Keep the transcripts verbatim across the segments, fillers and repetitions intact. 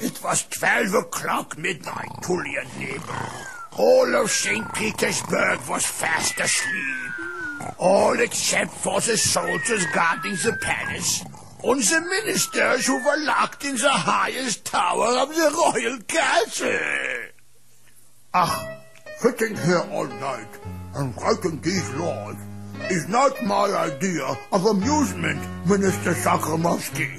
It was twelve o'clock midnight, Tullian neighbor. All of Saint Petersburg was fast asleep. All except for the soldiers guarding the palace and the ministers who were locked in the highest tower of the royal castle. Ah, sitting here all night and writing these laws is not my idea of amusement, Minister Sakramovsky.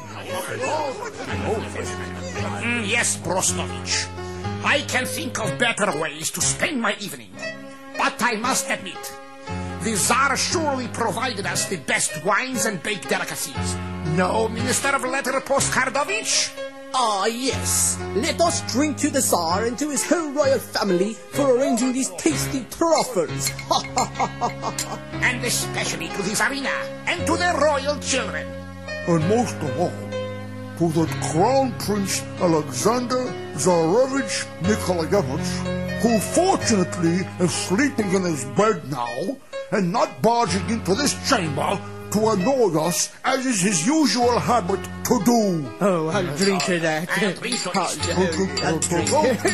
Mm, yes, Brostovich. I can think of better ways to spend my evening. But I must admit, the Tsar surely provided us the best wines and baked delicacies. No, Minister of Letter Postkardovich? Ah, yes. Let us drink to the Tsar and to his whole royal family for arranging these tasty truffles. And especially to the Tsarina and to their royal children. And most of all, to the Crown Prince Alexander Tsarevich Nikolaevich, who fortunately is sleeping in his bed now and not barging into this chamber to annoy us, as is his usual habit to do. Oh, I'll drink to that. I'll drink to I'll, this. I'll drink.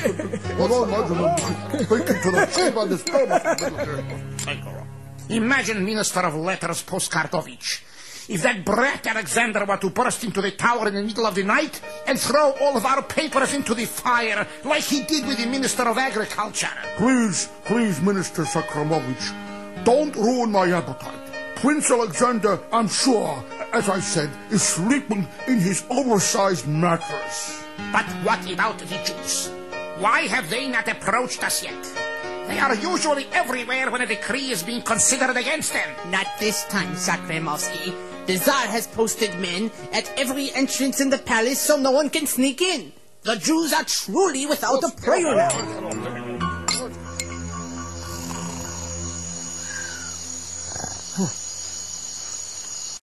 Imagine, Minister of Letters Postkardovich, if that brat Alexander were to burst into the tower in the middle of the night and throw all of our papers into the fire like he did with the Minister of Agriculture. Please, please, Minister Sakramovich, don't ruin my appetite. Prince Alexander, I'm sure, as I said, is sleeping in his oversized mattress. But what about the Jews? Why have they not approached us yet? They are usually everywhere when a decree is being considered against them. Not this time, Sakramovsky. The Tsar has posted men at every entrance in the palace so no one can sneak in. The Jews are truly without a prayer now.